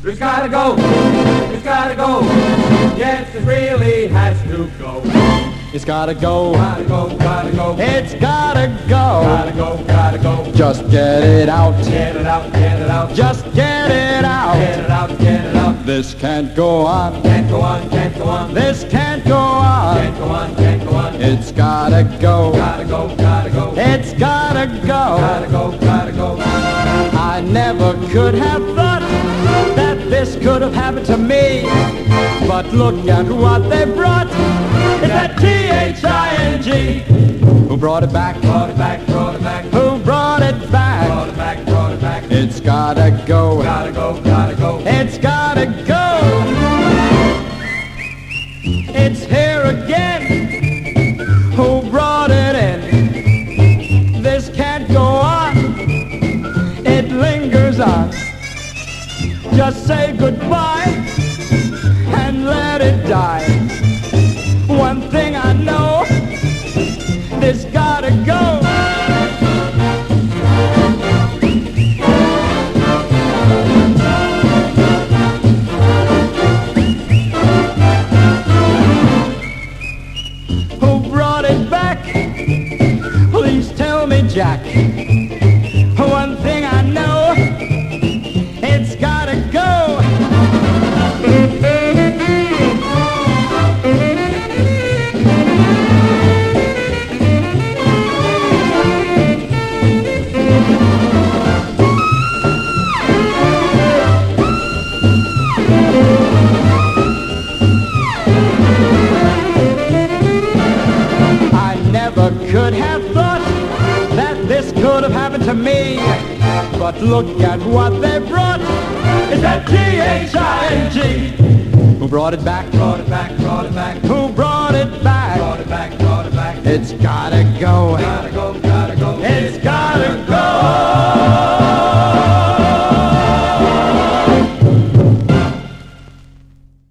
It's gotta go. It's gotta go. Yes, it really has to go. It's gotta go. Gotta go. Gotta go. It's gotta go. Gotta go. Gotta go. Just get it out. Get it out. Get it out. Just get it out. Get it out. Get it out. This can't go on. Can't go on. Can't go on. This can't go on. Can't go on. Can't go on. It's gotta go. Gotta go. Gotta go. It's gotta go. Gotta go. Gotta go. I never could have thought that this could have happened to me. But look at what they brought. It's that T-H-I-N-G. Who brought it back? Brought it back. Brought it back. Who brought it back? Brought it back. Brought it back. It's gotta go. Gotta go. Gotta go. It's gotta go. It's here again. Who brought it in? This can't go on. It lingers on. Just say goodbye and let it die. One thing I know, this gotta go. Who brought it back? Please tell me, Jack. One thing I know, it's gotta go. I never could have thought that this could have happened to me. But look at what they brought. It's that T-H-I-N-G. Who brought it back? Brought it back. Brought it back. Who brought it back? Brought it back. Brought it back. It's gotta go. Gotta go.